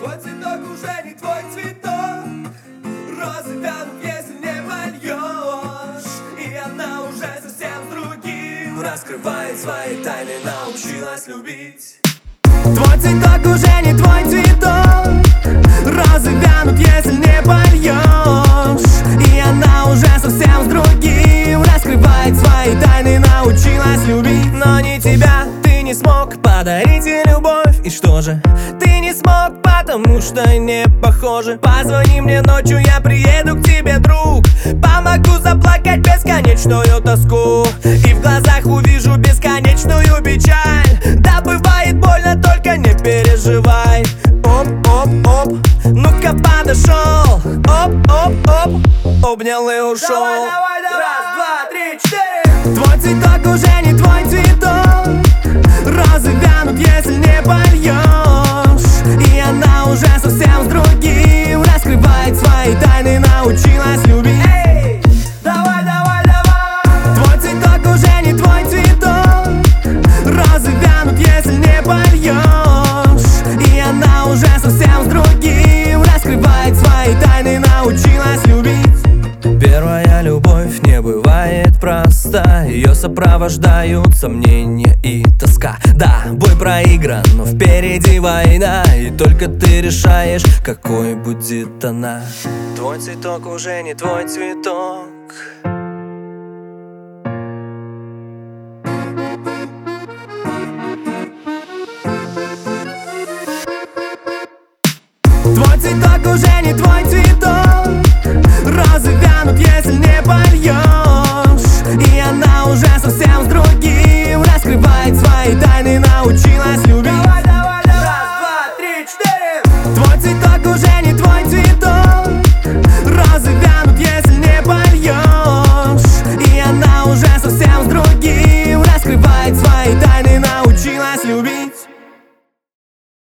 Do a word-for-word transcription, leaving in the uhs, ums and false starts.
Твой цветок уже не твой цветок. Розы вянут, если не польешь. И она уже совсем с другим раскрывает свои тайны, научилась любить. Твой цветок уже не твой цветок. Розы вянут, если не польешь. И она уже совсем с другим раскрывает свои тайны, научилась любить. Но не тебя, ты не смог подарить ей любовь. И что же? Ты не смог, потому что не похожи. Позвони мне ночью, я приеду к тебе, друг. Помогу заплакать бесконечную тоску. И в глазах увижу бесконечную печаль. Да, бывает больно, только не переживай. Оп-оп-оп, ну-ка подошел. Оп-оп-оп, обнял и ушел. Давай, давай, давай. Раз, два, три, четыре. Твой цветок уже не твой цветок. Розы вянут, если не польешь. И она уже совсем с другим раскрывает свои тайны, научилась любить. Эй, давай, давай, давай. Твой цветок уже не твой цветок. Розы вянут, если не польешь. И она уже совсем с другим раскрывает свои тайны, научилась любить. Первая любовь не бывает проста. Ее сопровождают сомнения и тоска. Да, бой проигран, но впереди война. И только ты решаешь, какой будет она. Твой цветок уже не твой цветок. Твой цветок уже не твой цветок. Розы вянут, если не польешь. И она уже совсем с другим раскрывает свои тайны, научилась любить. Давай, давай, давай. Раз, два, три, четыре.